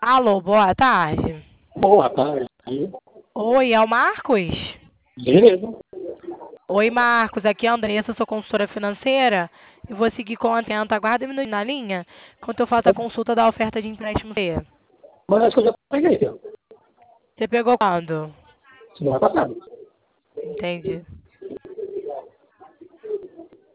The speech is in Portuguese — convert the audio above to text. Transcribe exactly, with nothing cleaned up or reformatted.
Alô, boa tarde. Boa tarde. Oi, é o Marcos? Beleza. Oi, Marcos, aqui é a Andressa, sou consultora financeira e vou seguir com a atenta. Aguarda um minuto na linha, enquanto eu faço a consulta da oferta de empréstimo. pra você. Mas acho que eu já peguei, filho. Você pegou quando? Semana passada. Entendi.